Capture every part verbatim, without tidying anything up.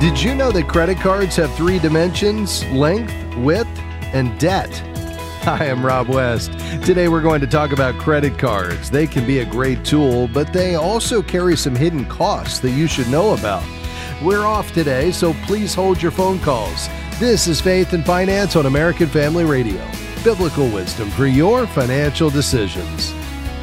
Did you know that credit cards have three dimensions: length, width, and debt? Hi, I'm Rob West. Today we're going to talk about credit cards. They can be a great tool, but they also carry some hidden costs that you should know about. We're off today, so please hold your phone calls. This is Faith and Finance on American Family Radio. Biblical wisdom for your financial decisions.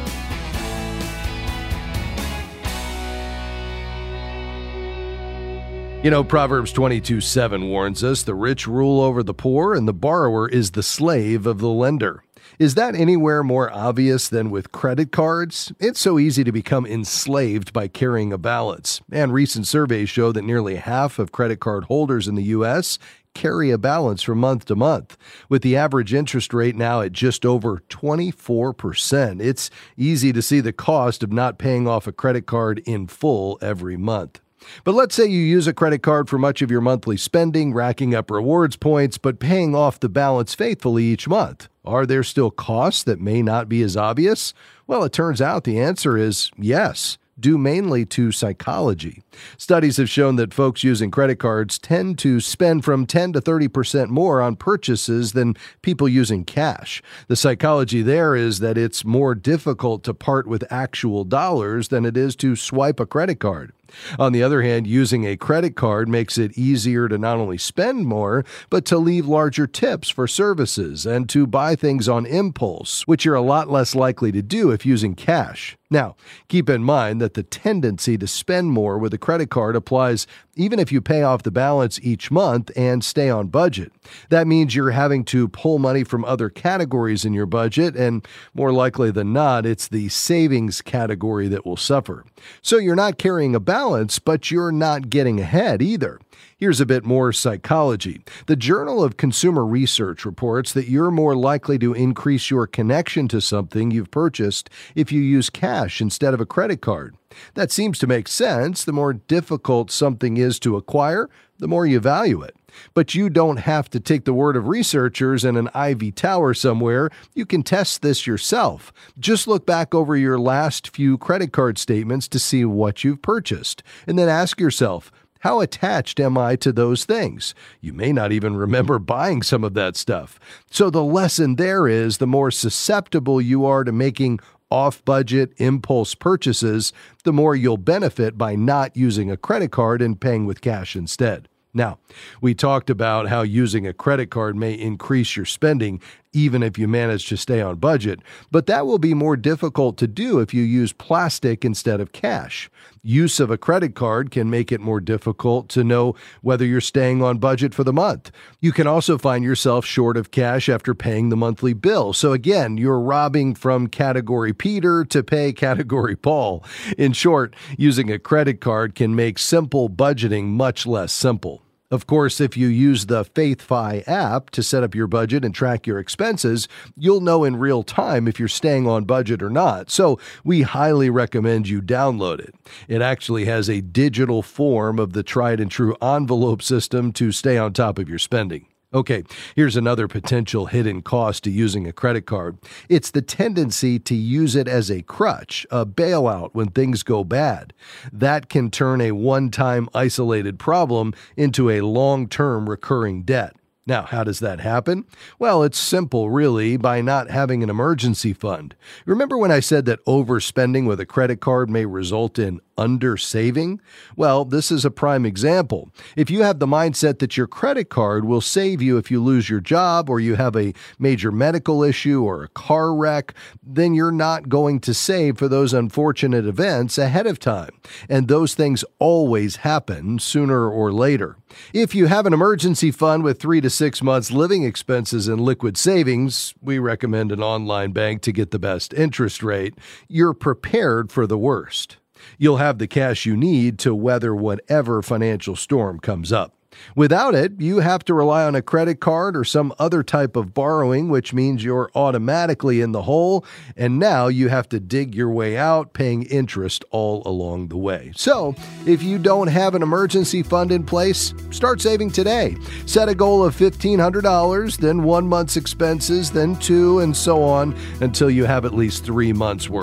You know, Proverbs twenty-two seven warns us, the rich rule over the poor, and the borrower is the slave of the lender. Is that anywhere more obvious than with credit cards? It's so easy to become enslaved by carrying a balance. And recent surveys show that nearly half of credit card holders in the U S carry a balance from month to month. With the average interest rate now at just over twenty-four percent, it's easy to see the cost of not paying off a credit card in full every month. But let's say you use a credit card for much of your monthly spending, racking up rewards points, but paying off the balance faithfully each month. Are there still costs that may not be as obvious? Well, it turns out the answer is yes, due mainly to psychology. Studies have shown that folks using credit cards tend to spend from ten to thirty percent more on purchases than people using cash. The psychology there is that it's more difficult to part with actual dollars than it is to swipe a credit card. On the other hand, using a credit card makes it easier to not only spend more, but to leave larger tips for services and to buy things on impulse, which you're a lot less likely to do if using cash. Now, keep in mind that the tendency to spend more with a credit card applies even if you pay off the balance each month and stay on budget. That means you're having to pull money from other categories in your budget, and more likely than not, it's the savings category that will suffer. So you're not carrying a balance, but you're not getting ahead either. Here's a bit more psychology. The Journal of Consumer Research reports that you're more likely to increase your connection to something you've purchased if you use cash instead of a credit card. That seems to make sense. The more difficult something is to acquire, the more you value it. But you don't have to take the word of researchers in an ivy tower somewhere. You can test this yourself. Just look back over your last few credit card statements to see what you've purchased, and then ask yourself, how attached am I to those things? You may not even remember buying some of that stuff. So the lesson there is the more susceptible you are to making off-budget impulse purchases, the more you'll benefit by not using a credit card and paying with cash instead. Now, we talked about how using a credit card may increase your spending even if you manage to stay on budget, but that will be more difficult to do if you use plastic instead of cash. Use of a credit card can make it more difficult to know whether you're staying on budget for the month. You can also find yourself short of cash after paying the monthly bill. So again, you're robbing from category Peter to pay category Paul. In short, using a credit card can make simple budgeting much less simple. Of course, if you use the FaithFi app to set up your budget and track your expenses, you'll know in real time if you're staying on budget or not. So we highly recommend you download it. It actually has a digital form of the tried and true envelope system to stay on top of your spending. Okay, here's another potential hidden cost to using a credit card. It's the tendency to use it as a crutch, a bailout when things go bad. That can turn a one-time isolated problem into a long-term recurring debt. Now, how does that happen? Well, it's simple, really, by not having an emergency fund. Remember when I said that overspending with a credit card may result in under-saving? Well, this is a prime example. If you have the mindset that your credit card will save you if you lose your job or you have a major medical issue or a car wreck, then you're not going to save for those unfortunate events ahead of time. And those things always happen sooner or later. If you have an emergency fund with three to six months living expenses and liquid savings, we recommend an online bank to get the best interest rate. You're prepared for the worst. You'll have the cash you need to weather whatever financial storm comes up. Without it, you have to rely on a credit card or some other type of borrowing, which means you're automatically in the hole, and now you have to dig your way out, paying interest all along the way. So, if you don't have an emergency fund in place, start saving today. Set a goal of fifteen hundred dollars, then one month's expenses, then two, and so on, until you have at least three months' worth.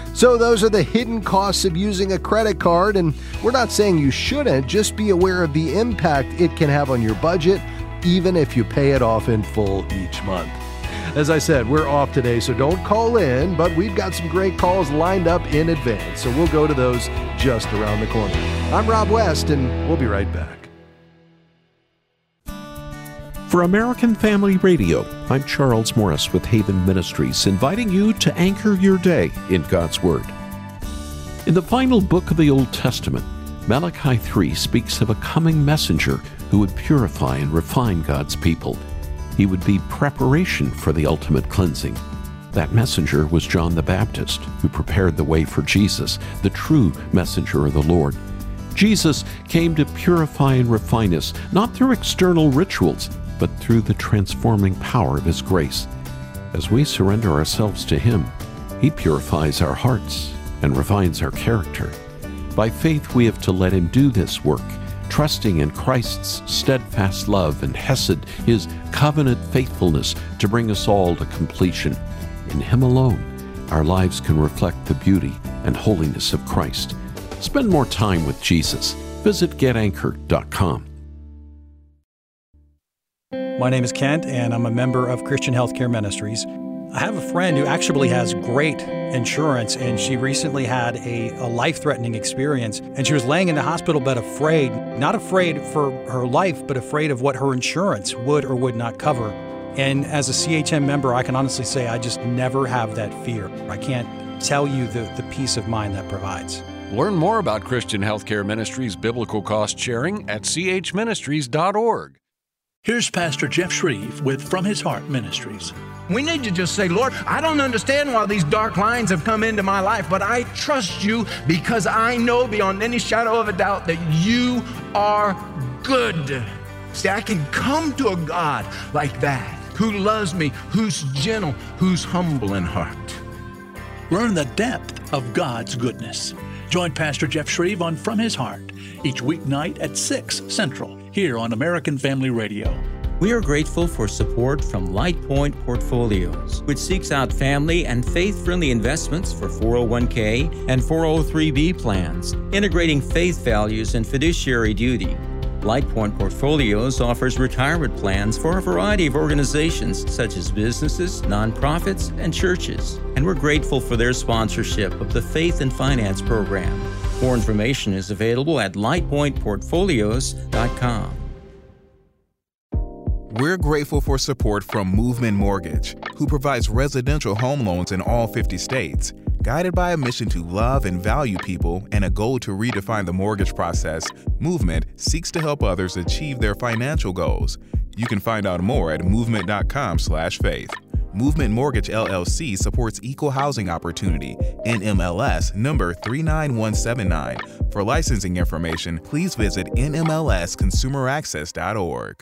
So those are the hidden costs of using a credit card, and we're not saying you shouldn't, just be aware of the impact it can have on your budget, even if you pay it off in full each month. As I said, we're off today, so don't call in, but we've got some great calls lined up in advance, so we'll go to those just around the corner. I'm Rob West, and we'll be right back. For American Family Radio, I'm Charles Morris with Haven Ministries, inviting you to anchor your day in God's Word. In the final book of the Old Testament, Malachi three speaks of a coming messenger who would purify and refine God's people. He would be preparation for the ultimate cleansing. That messenger was John the Baptist, who prepared the way for Jesus, the true messenger of the Lord. Jesus came to purify and refine us, not through external rituals, but through the transforming power of His grace. As we surrender ourselves to Him, He purifies our hearts and refines our character. By faith, we have to let Him do this work, trusting in Christ's steadfast love and hesed, His covenant faithfulness to bring us all to completion. In Him alone, our lives can reflect the beauty and holiness of Christ. Spend more time with Jesus. Visit get anchored dot com. My name is Kent, and I'm a member of Christian Healthcare Ministries. I have a friend who actually has great insurance, and she recently had a, a life-threatening experience, and she was laying in the hospital bed afraid, not afraid for her life, but afraid of what her insurance would or would not cover. And as a C H M member, I can honestly say I just never have that fear. I can't tell you the, the peace of mind that provides. Learn more about Christian Healthcare Ministries biblical cost sharing at c h ministries dot org. Here's Pastor Jeff Shreve with From His Heart Ministries. We need to just say, Lord, I don't understand why these dark lines have come into my life, but I trust you because I know beyond any shadow of a doubt that you are good. See, I can come to a God like that, who loves me, who's gentle, who's humble in heart. Learn the depth of God's goodness. Join Pastor Jeff Shreve on From His Heart each weeknight at six Central here on American Family Radio. We are grateful for support from LightPoint Portfolios, which seeks out family and faith-friendly investments for four oh one k and four oh three b plans, integrating faith values and fiduciary duty. LightPoint Portfolios offers retirement plans for a variety of organizations such as businesses, nonprofits, and churches, and we're grateful for their sponsorship of the Faith and Finance program. More information is available at light point portfolios dot com. We're grateful for support from Movement Mortgage, who provides residential home loans in all fifty states. Guided by a mission to love and value people and a goal to redefine the mortgage process, Movement seeks to help others achieve their financial goals. You can find out more at movement dot com slash faith. Movement Mortgage L L C supports equal housing opportunity, N M L S number three nine one seven nine. For licensing information, please visit N M L S consumer access dot org.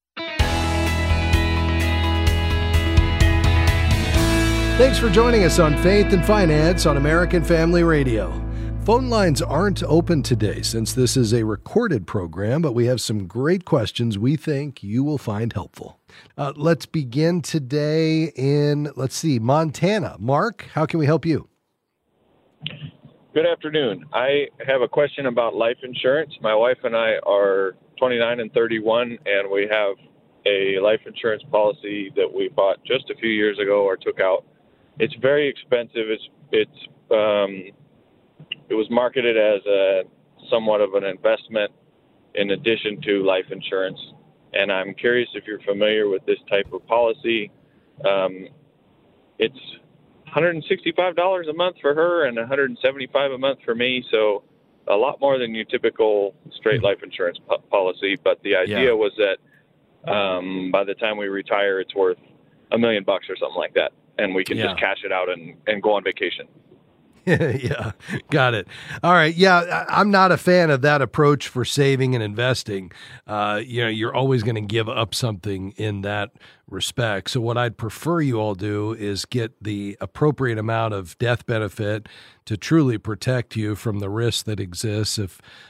Thanks for joining us on Faith and Finance on American Family Radio. Phone lines aren't open today since this is a recorded program, but we have some great questions we think you will find helpful. Uh, let's begin today in, let's see, Montana. Mark, how can we help you? Good afternoon. I have a question about life insurance. My wife and I are twenty-nine and thirty-one, and we have a life insurance policy that we bought just a few years ago or took out. It's very expensive. It's it's um, it was marketed as a somewhat of an investment in addition to life insurance. And I'm curious if you're familiar with this type of policy. Um, it's one hundred sixty-five dollars a month for her and one hundred seventy-five dollars a month for me. So a lot more than your typical straight life insurance po- policy. But the idea yeah. was that um, by the time we retire, it's worth a million bucks or something like that. And we can yeah. just cash it out and, and go on vacation. Yeah, got it. All right. Yeah, I'm not a fan of that approach for saving and investing. Uh, you know, you're always going to give up something in that respect. So what I'd prefer you all do is get the appropriate amount of death benefit to truly protect you from the risk that exists if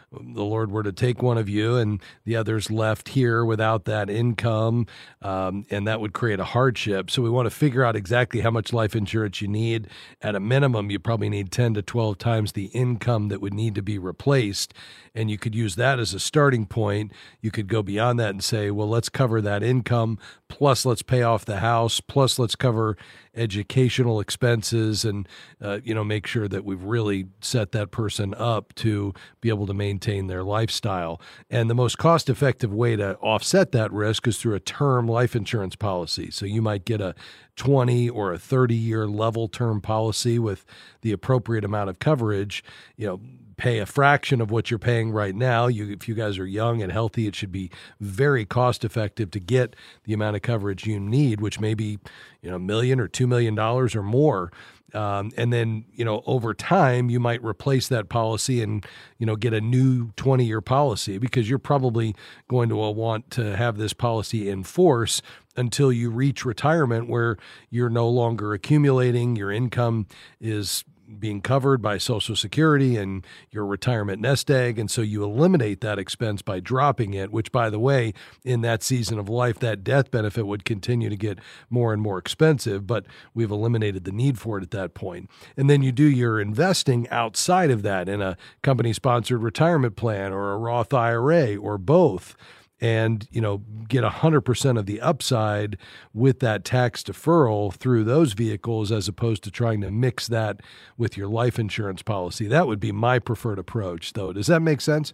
the Lord were to take one of you and the other's left here without that income, um, and that would create a hardship. So we want to figure out exactly how much life insurance you need. At a minimum, you probably need ten to twelve times the income that would need to be replaced. And you could use that as a starting point. You could go beyond that and say, well, let's cover that income, plus let's pay off the house, plus let's cover educational expenses, and uh, you know, make sure that we've really set that person up to be able to maintain their lifestyle. And the most cost-effective way to offset that risk is through a term life insurance policy. So you might get a twenty or a thirty-year level term policy with the appropriate amount of coverage. You know, pay a fraction of what you're paying right now. You, if you guys are young and healthy, it should be very cost effective to get the amount of coverage you need, which may be, you know, a million or two million dollars or more. Um, and then, you know, over time, you might replace that policy and, you know, get a new twenty-year policy, because you're probably going to want to have this policy in force until you reach retirement, where you're no longer accumulating, your income is being covered by Social Security and your retirement nest egg. And so you eliminate that expense by dropping it, which, by the way, in that season of life, that death benefit would continue to get more and more expensive, but we've eliminated the need for it at that point. And then you do your investing outside of that in a company-sponsored retirement plan or a Roth I R A or both, and, you know, get one hundred percent of the upside with that tax deferral through those vehicles, as opposed to trying to mix that with your life insurance policy. That would be my preferred approach, though. Does that make sense?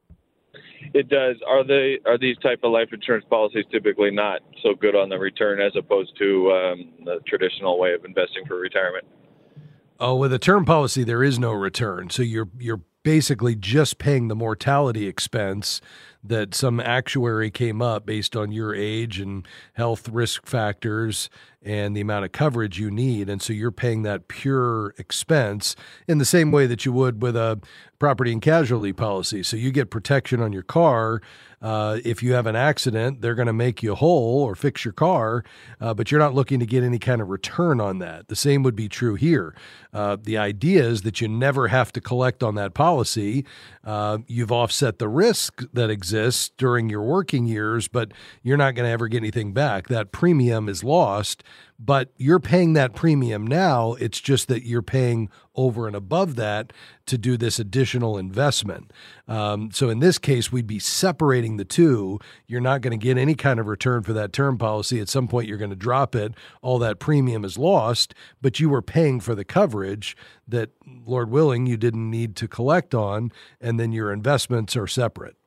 It does. Are they are these type of life insurance policies typically not so good on the return as opposed to um, the traditional way of investing for retirement? Oh, with a term policy, there is no return. So you're you're basically just paying the mortality expense that some actuary came up based on your age and health risk factors and the amount of coverage you need. And so you're paying that pure expense in the same way that you would with a property and casualty policy. So you get protection on your car. Uh, if you have an accident, they're going to make you whole or fix your car, uh, but you're not looking to get any kind of return on that. The same would be true here. Uh, the idea is that you never have to collect on that policy. Uh, you've offset the risk that exists during your working years, but you're not going to ever get anything back. That premium is lost, but you're paying that premium now. It's just that you're paying over and above that to do this additional investment. Um, so in this case, we'd be separating the two. You're not going to get any kind of return for that term policy. At some point, you're going to drop it. All that premium is lost, but you were paying for the coverage that, Lord willing, you didn't need to collect on, and then your investments are separate.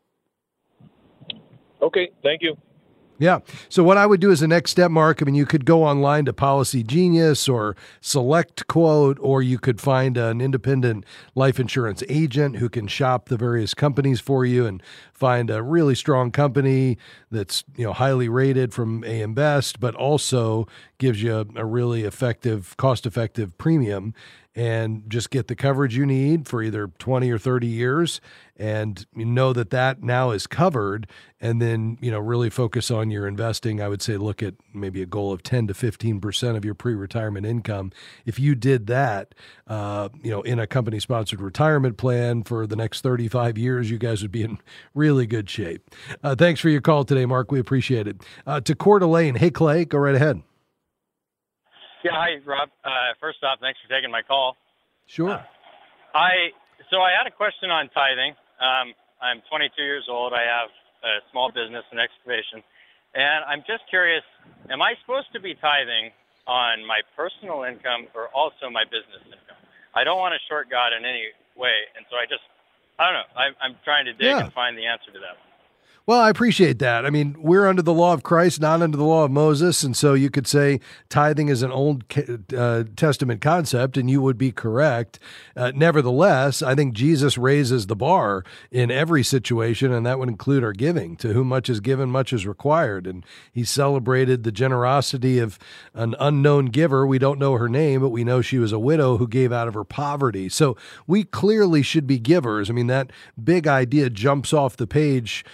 Okay, thank you. Yeah. So what I would do as a next step, Mark, I mean, you could go online to Policy Genius or Select Quote, or you could find an independent life insurance agent who can shop the various companies for you and find a really strong company that's, you know, highly rated from A M Best, but also gives you a, a really effective, cost-effective premium, and just get the coverage you need for either twenty or thirty years. And you know that that now is covered, and then, you know, really focus on your investing. I would say look at maybe a goal of ten to fifteen percent of your pre-retirement income. If you did that, uh, you know, in a company-sponsored retirement plan for the next thirty-five years, you guys would be in really good shape. Uh, thanks for your call today, Mark. We appreciate it. Uh, to Coeur d'Alene. Hey, Clay, go right ahead. Yeah, hi, Rob. Uh, first off, thanks for taking my call. Sure. Uh, I so I had a question on tithing. Um, I'm twenty-two years old. I have a small business in excavation, and I'm just curious: am I supposed to be tithing on my personal income or also my business income? I don't want to short God in any way, and so I just I don't know. I, I'm trying to dig Yeah. and find the answer to that. Well, I appreciate that. I mean, we're under the law of Christ, not under the law of Moses. And so you could say tithing is an Old uh, Testament concept, and you would be correct. Uh, nevertheless, I think Jesus raises the bar in every situation, and that would include our giving. To whom much is given, much is required. And he celebrated the generosity of an unknown giver. We don't know her name, but we know she was a widow who gave out of her poverty. So we clearly should be givers. I mean, that big idea jumps off the page uh,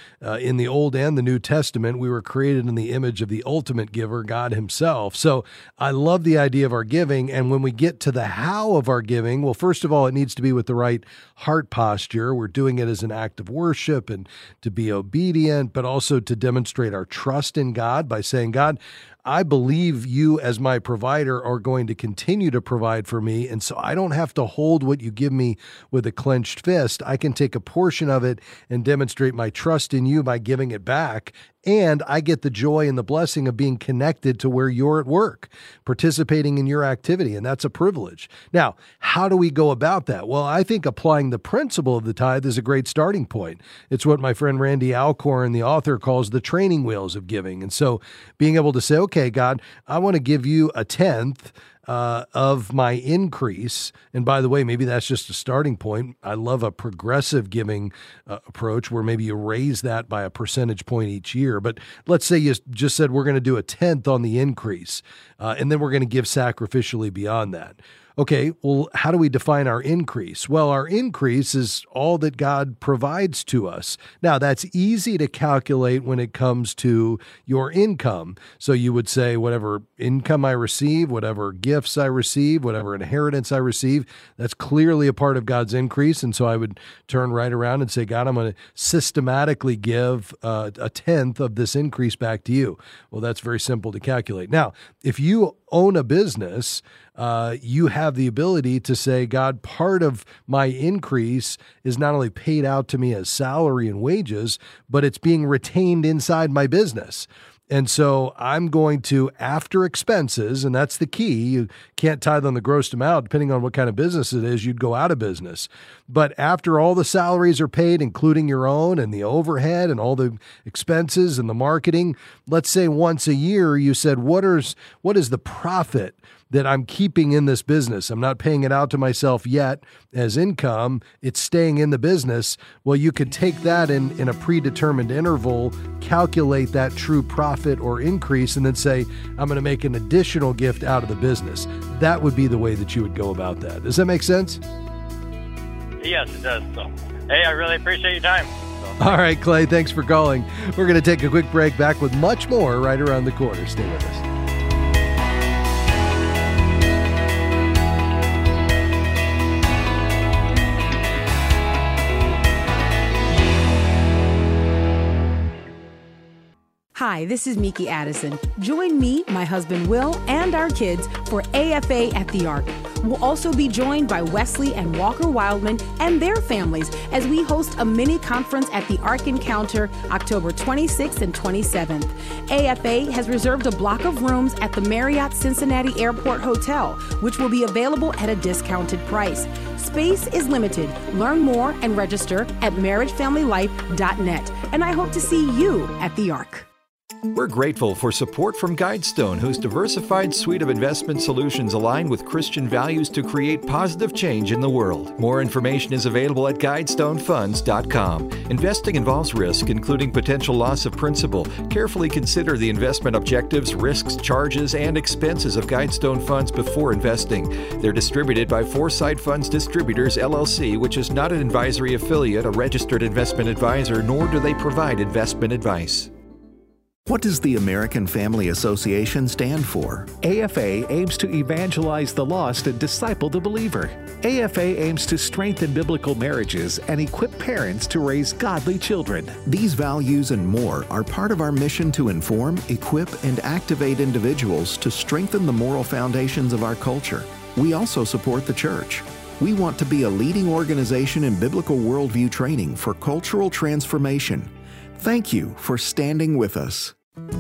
in the Old and the New Testament, we were created in the image of the ultimate giver, God himself. So I love the idea of our giving. And when we get to the how of our giving, well, first of all, it needs to be with the right heart posture. We're doing it as an act of worship and to be obedient, but also to demonstrate our trust in God by saying, God, I believe you as my provider are going to continue to provide for me. And so I don't have to hold what you give me with a clenched fist. I can take a portion of it and demonstrate my trust in you by giving it back. And I get the joy and the blessing of being connected to where you're at work, participating in your activity. And that's a privilege. Now, how do we go about that? Well, I think applying the principle of the tithe is a great starting point. It's what my friend Randy Alcorn, the author, calls the training wheels of giving. And so being able to say, okay, God, I want to give you a tenth Uh, of my increase. And by the way, maybe that's just a starting point. I love a progressive giving uh, approach where maybe you raise that by a percentage point each year. But let's say you just said we're going to do a tenth on the increase, uh, and then we're going to give sacrificially beyond that. Okay, well, how do we define our increase? Well, our increase is all that God provides to us. Now, that's easy to calculate when it comes to your income. So you would say whatever income I receive, whatever gifts I receive, whatever inheritance I receive, that's clearly a part of God's increase. And so I would turn right around and say, God, I'm going to systematically give uh, a tenth of this increase back to you. Well, that's very simple to calculate. Now, if you own a business, uh, you have the ability to say, God, part of my increase is not only paid out to me as salary and wages, but it's being retained inside my business. And so I'm going to, after expenses, and that's the key, you can't tithe on the gross amount. Depending on what kind of business it is, you'd go out of business. But after all the salaries are paid, including your own and the overhead and all the expenses and the marketing, let's say once a year you said, what is, what is the profit that I'm keeping in this business? I'm not paying it out to myself yet as income. It's staying in the business. Well, you could take that in, in a predetermined interval, calculate that true profit or increase, and then say, I'm going to make an additional gift out of the business. That would be the way that you would go about that. Does that make sense? Yes, it does. So, hey, I really appreciate your time. So. All right, Clay, thanks for calling. We're going to take a quick break, back with much more right around the corner. Stay with us. Hi, this is Miki Addison. Join me, my husband Will, and our kids for A F A at the Ark. We'll also be joined by Wesley and Walker Wildman and their families as we host a mini conference at the Ark Encounter October twenty-sixth and twenty-seventh. A F A has reserved a block of rooms at the Marriott Cincinnati Airport Hotel, which will be available at a discounted price. Space is limited. Learn more and register at marriage family life dot net. And I hope to see you at the Ark. We're grateful for support from Guidestone, whose diversified suite of investment solutions align with Christian values to create positive change in the world. More information is available at guidestone funds dot com. Investing involves risk, including potential loss of principal. Carefully consider the investment objectives, risks, charges, and expenses of Guidestone funds before investing. They're distributed by Foresight Funds Distributors, L L C, which is not an advisory affiliate, a registered investment advisor, nor do they provide investment advice. What does the American Family Association stand for? A F A aims to evangelize the lost and disciple the believer. A F A aims to strengthen biblical marriages and equip parents to raise godly children. These values and more are part of our mission to inform, equip, and activate individuals to strengthen the moral foundations of our culture. We also support the church. We want to be a leading organization in biblical worldview training for cultural transformation. Thank you for standing with us.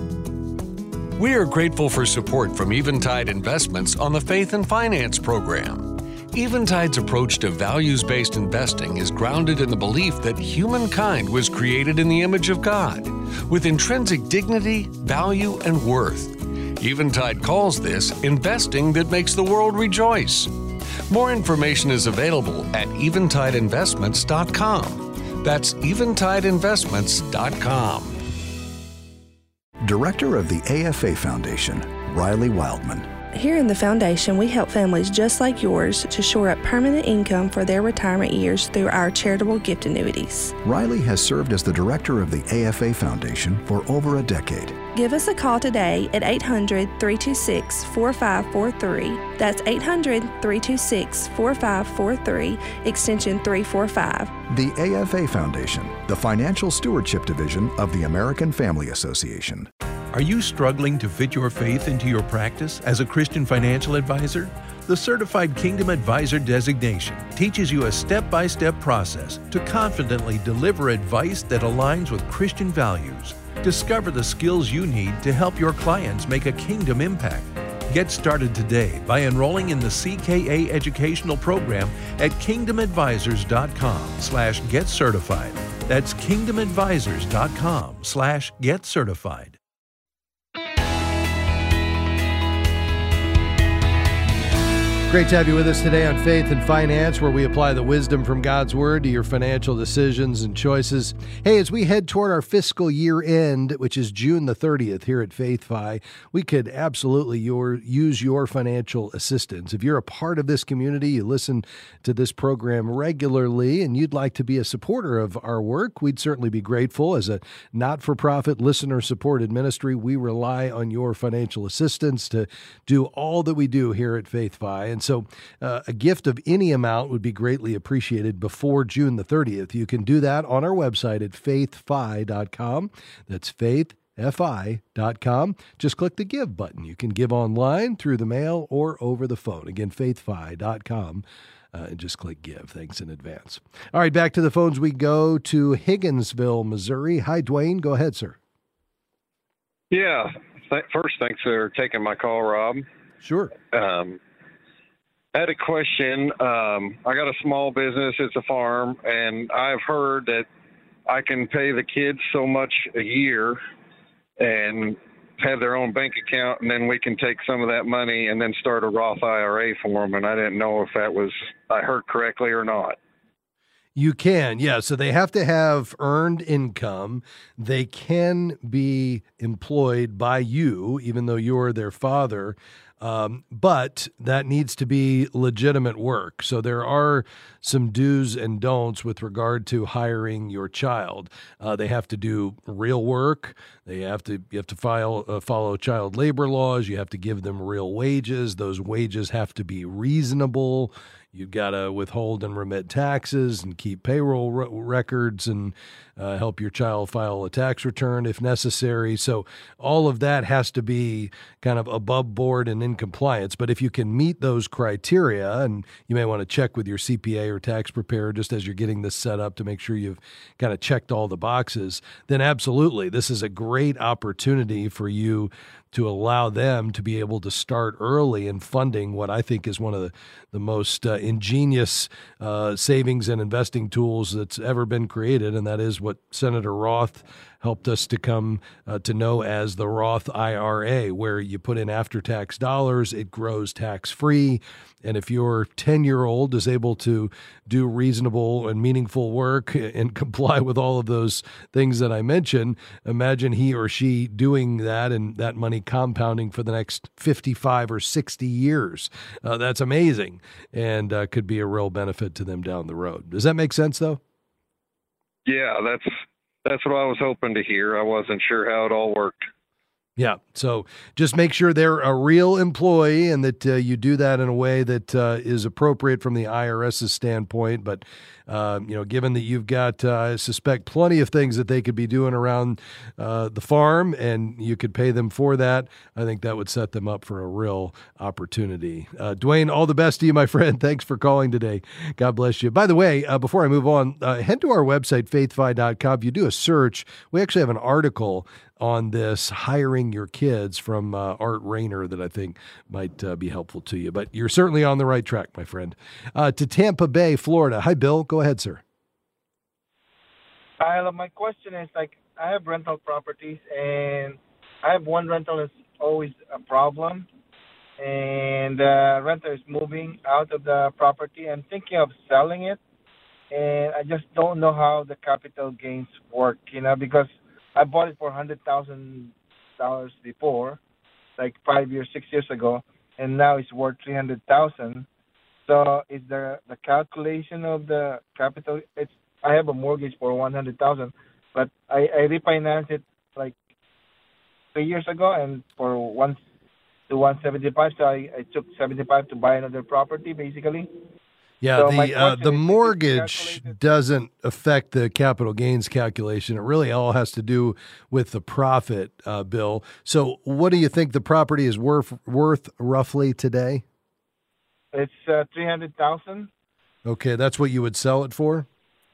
We are grateful for support from Eventide Investments on the Faith and Finance program. Eventide's approach to values-based investing is grounded in the belief that humankind was created in the image of God, with intrinsic dignity, value, and worth. Eventide calls this investing that makes the world rejoice. More information is available at eventide investments dot com. That's eventide investments dot com. Director of the A F A Foundation, Riley Wildman, Here in the Foundation, we help families just like yours to shore up permanent income for their retirement years through our charitable gift annuities. Riley has served as the director of the A F A Foundation for over a decade. Give us a call today at eight hundred, three two six, four five four three. That's eight hundred, three two six, four five four three, extension three four five. The A F A Foundation, the financial stewardship division of the American Family Association. Are you struggling to fit your faith into your practice as a Christian financial advisor? The Certified Kingdom Advisor designation teaches you a step-by-step process to confidently deliver advice that aligns with Christian values. Discover the skills you need to help your clients make a kingdom impact. Get started today by enrolling in the C K A educational program at kingdomadvisors.com slash get certified. That's kingdomadvisors.com slash get certified. Great to have you with us today on Faith and Finance, where we apply the wisdom from God's Word to your financial decisions and choices. Hey, as we head toward our fiscal year end, which is June the thirtieth here at FaithFi, we could absolutely your, use your financial assistance. If you're a part of this community, you listen to this program regularly, and you'd like to be a supporter of our work, we'd certainly be grateful. As a not-for-profit, listener-supported ministry, we rely on your financial assistance to do all that we do here at FaithFi. And so uh, a gift of any amount would be greatly appreciated before June the thirtieth. You can do that on our website at faith fi dot com. That's faith fi dot com. Just click the Give button. You can give online, through the mail, or over the phone. Again, faith fi dot com. Uh, and just click Give. Thanks in advance. All right, back to the phones we go to Higginsville, Missouri. Hi, Dwayne. Go ahead, sir. Yeah. Th- first, thanks for taking my call, Rob. Sure. Um, I had a question. Um, I got a small business. It's a farm, and I've heard that I can pay the kids so much a year and have their own bank account, and then we can take some of that money and then start a Roth I R A for them. And I didn't know if that was I heard correctly or not. You can, yeah. So they have to have earned income. They can be employed by you, even though you're their father. Um, but that needs to be legitimate work. So there are some do's and don'ts with regard to hiring your child. Uh, they have to do real work. They have to you have to file uh, follow child labor laws. You have to give them real wages. Those wages have to be reasonable. You've got to withhold and remit taxes and keep payroll re- records and uh, help your child file a tax return if necessary. So all of that has to be kind of above board and in compliance. But if you can meet those criteria, and you may want to check with your C P A or tax preparer just as you're getting this set up to make sure you've kind of checked all the boxes, then absolutely, this is a great opportunity for you to allow them to be able to start early in funding what I think is one of the, the most uh, ingenious uh, savings and investing tools that's ever been created, and that is what Senator Roth helped us to come uh, to know as the Roth I R A, where you put in after-tax dollars, it grows tax-free, and if your ten-year-old is able to do reasonable and meaningful work and comply with all of those things that I mentioned, imagine he or she doing that and that money compounding for the next fifty-five or sixty years. Uh, that's amazing, and uh, could be a real benefit to them down the road. Does that make sense, though? Yeah, that's that's what I was hoping to hear. I wasn't sure how it all worked. Yeah, so just make sure they're a real employee and that uh, you do that in a way that uh, is appropriate from the IRS's standpoint. But, uh, you know, given that you've got, uh, I suspect, plenty of things that they could be doing around uh, the farm and you could pay them for that, I think that would set them up for a real opportunity. Uh, Dwayne, all the best to you, my friend. Thanks for calling today. God bless you. By the way, uh, before I move on, uh, head to our website, faith fi dot com. If you do a search, we actually have an article on this, hiring your kids, from uh, Art Rayner, that I think might uh, be helpful to you. But you're certainly on the right track, my friend. Uh, to Tampa Bay, Florida. Hi, Bill. Go ahead, sir. Hi, my question is, like, I have rental properties, and I have one rental is always a problem, and the renter is moving out of the property. I'm thinking of selling it, and I just don't know how the capital gains work, you know, because I bought it for one hundred thousand dollars before, like five years, six years ago. and now it's worth three hundred thousand. So is the the calculation of the capital? It's I have a mortgage for one hundred thousand, but I, I refinanced it like three years ago, and for one to one seventy five. So I, I took seventy five to buy another property, basically. Yeah, So the my uh, question the is, mortgage doesn't affect the capital gains calculation. It really all has to do with the profit, uh, Bill. So, what do you think the property is worth worth roughly today? It's uh, three hundred thousand. Okay, that's what you would sell it for.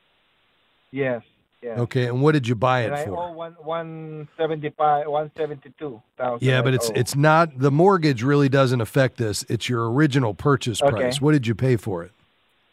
Yes. Yes. Okay, and what did you buy And it I for? owe one one seventy five, one seventy two thousand. Yeah, but it's it's not the mortgage really doesn't affect this. It's your original purchase Okay. price. What did you pay for it?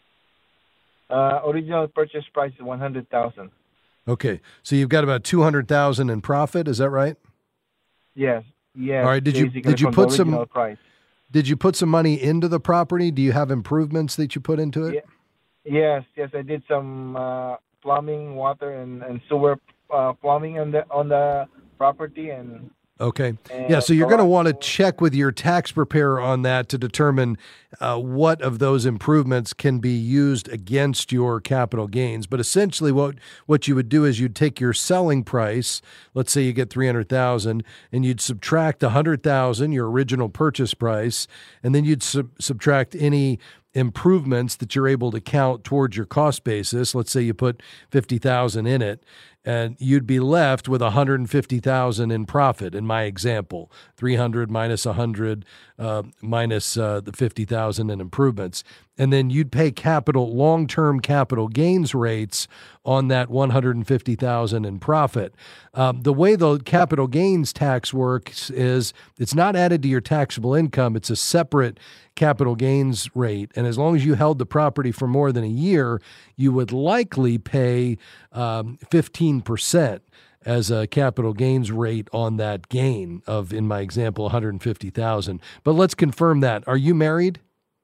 Uh, original purchase price is one hundred thousand. Okay, so you've got about two hundred thousand in profit. Is that right? Yes. Yes. All right. Did you basically did you from put the some original price. Did you put some money into the property? Do you have improvements that you put into it? Yes. Yes. I did some uh, plumbing, water, and, and sewer uh, plumbing on the on the property, and Okay. And Yeah, so you're so going to I- want to check with your tax preparer on that to determine uh, what of those improvements can be used against your capital gains. But essentially what what you would do is you'd take your selling price, let's say you get three hundred thousand, and you'd subtract one hundred thousand, your original purchase price, and then you'd sub- subtract any improvements that you're able to count towards your cost basis. Let's say you put fifty thousand in it, and you'd be left with one hundred fifty thousand in profit. In my example, three hundred minus one hundred uh, minus uh, the fifty thousand in improvements, and then you'd pay capital long-term capital gains rates on that one hundred fifty thousand in profit. Um, the way the capital gains tax works is it's not added to your taxable income; it's a separate capital gains rate, and as long as you held the property for more than a year, you would likely pay um, fifteen percent as a capital gains rate on that gain of, in my example, one hundred fifty thousand. But let's confirm that. Are you married?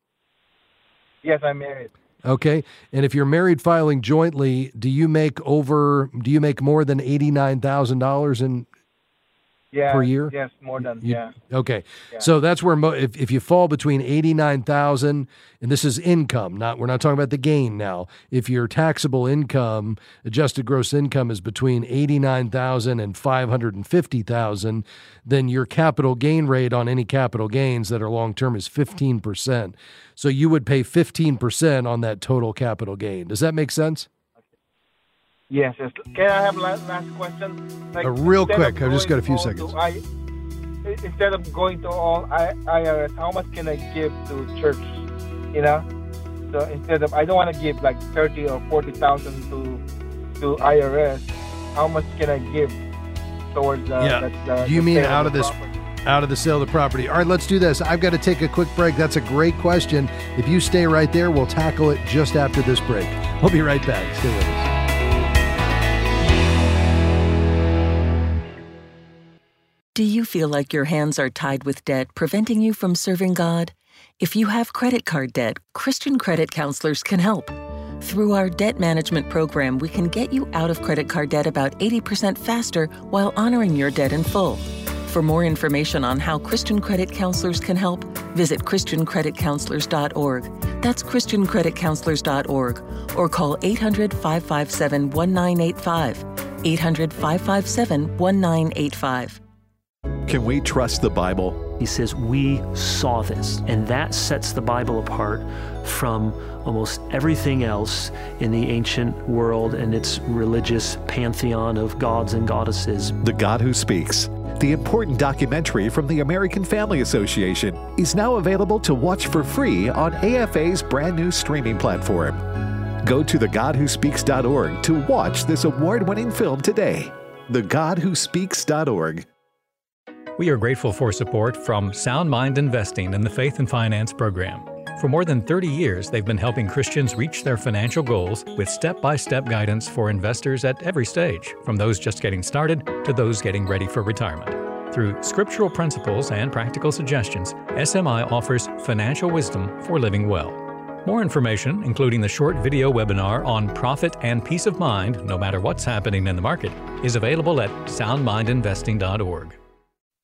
yes, I'm married. Okay. And if you're married filing jointly, do you make over, do you make more than eighty-nine thousand dollars in Yeah. per year? Yes, more than You- yeah. Okay. Yeah. So that's where, mo- if, if you fall between eighty-nine thousand, and this is income, not, we're not talking about the gain now. If your taxable income, adjusted gross income is between eighty-nine thousand and five hundred fifty thousand, then your capital gain rate on any capital gains that are long-term is fifteen percent. So you would pay fifteen percent on that total capital gain. Does that make sense? Yes, yes. Can I have last, last question? Like, Uh, real instead quick, of I've just got a going few all seconds. to I, i- instead of going to all I, I R S, how much can I give to church? You know, so instead of I don't want to give like thirty or forty thousand to to I R S. How much can I give towards uh, Yeah. that, uh, Do you the mean sale out of the this, property? out of the sale of the property? All right, let's do this. I've got to take a quick break. That's a great question. If you stay right there, we'll tackle it just after this break. We'll be right back. Stay with us. Do you feel like your hands are tied with debt, preventing you from serving God? If you have credit card debt, Christian Credit Counselors can help. Through our debt management program, we can get you out of credit card debt about eighty percent faster while honoring your debt in full. For more information on how Christian Credit Counselors can help, visit christian credit counselors dot org. That's christian credit counselors dot org, or call eight hundred, five five seven, one nine eight five. eight hundred, five five seven, one nine eight five. Can we trust the Bible? He says, we saw this, and that sets the Bible apart from almost everything else in the ancient world and its religious pantheon of gods and goddesses. The God Who Speaks, the important documentary from the American Family Association, is now available to watch for free on A F A's brand new streaming platform. Go to the god who speaks dot org to watch this award-winning film today. the god who speaks dot org. We are grateful for support from Sound Mind Investing and the Faith and Finance Program. For more than thirty years, they've been helping Christians reach their financial goals with step-by-step guidance for investors at every stage, from those just getting started to those getting ready for retirement. Through scriptural principles and practical suggestions, S M I offers financial wisdom for living well. More information, including the short video webinar on profit and peace of mind, no matter what's happening in the market, is available at sound mind investing dot org.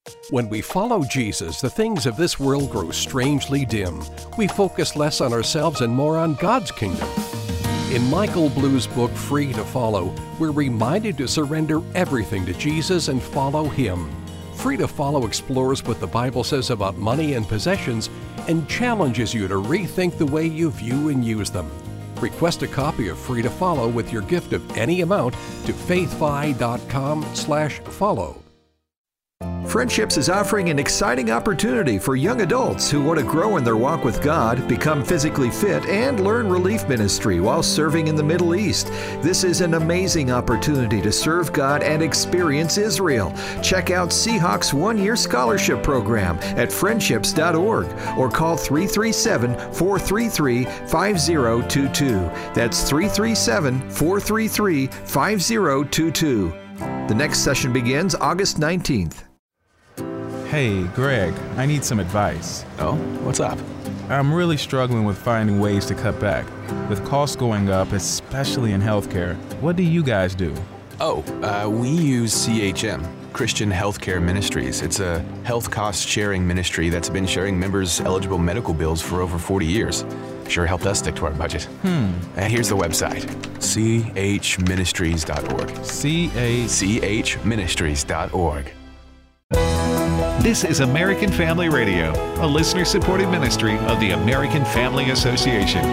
When we follow Jesus, the things of this world grow strangely dim. We focus less on ourselves and more on God's kingdom. In Michael Blue's book, Free to Follow, we're reminded to surrender everything to Jesus and follow Him. Free to Follow explores what the Bible says about money and possessions and challenges you to rethink the way you view and use them. Request a copy of Free to Follow with your gift of any amount to faithfi.com slash follow. Friendships is offering an exciting opportunity for young adults who want to grow in their walk with God, become physically fit, and learn relief ministry while serving in the Middle East. This is an amazing opportunity to serve God and experience Israel. Check out Seahawks one-year scholarship program at friendships dot org or call three three seven, four three three, five zero two two. That's three three seven, four three three, five zero two two. The next session begins August nineteenth. Hey, Greg, I need some advice. Oh, what's up? I'm really struggling with finding ways to cut back. With costs going up, especially in healthcare, what do you guys do? Oh, uh, we use C H M, Christian Healthcare Ministries. It's a health cost sharing ministry that's been sharing members' eligible medical bills for over forty years. Sure helped us stick to our budget. Hmm. Uh, here's the website, c h ministries dot org. C A c h ministries dot org. This is American Family Radio, a listener-supported ministry of the American Family Association.